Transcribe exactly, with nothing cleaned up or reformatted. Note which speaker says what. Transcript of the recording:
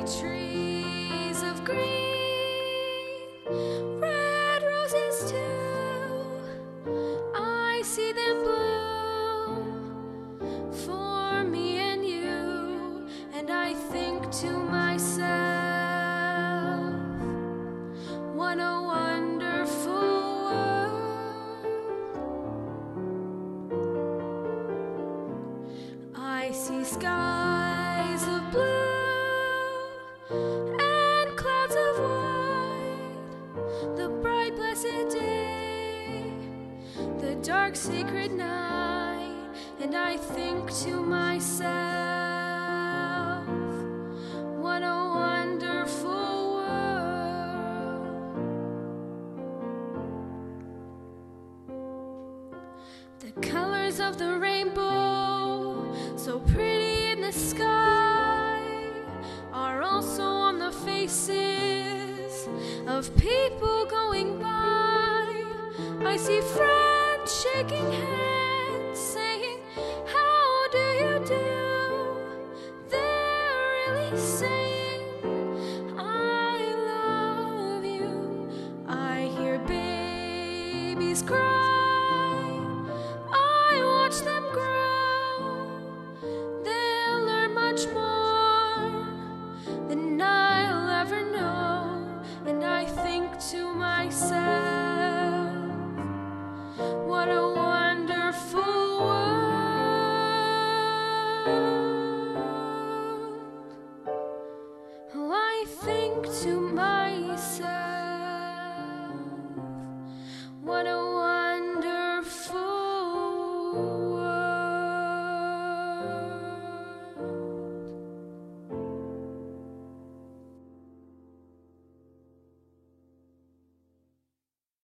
Speaker 1: trees of green, red roses too. I see them bloom for me and you, and I think to myself, what a wonderful world. I see skies of blue and clouds of white, the bright blessed day, the dark sacred night, and I think to myself, what a wonderful world. The colors of the rainbow, so pretty in the sky, are also on the faces of people going by. I see friends shaking hands, saying, how do you do? They're really saying, I love you. I hear babies cry, I watch them grow. They'll learn much more than I'll ever know, and I think to myself, what a wonderful world. Oh, I think to myself,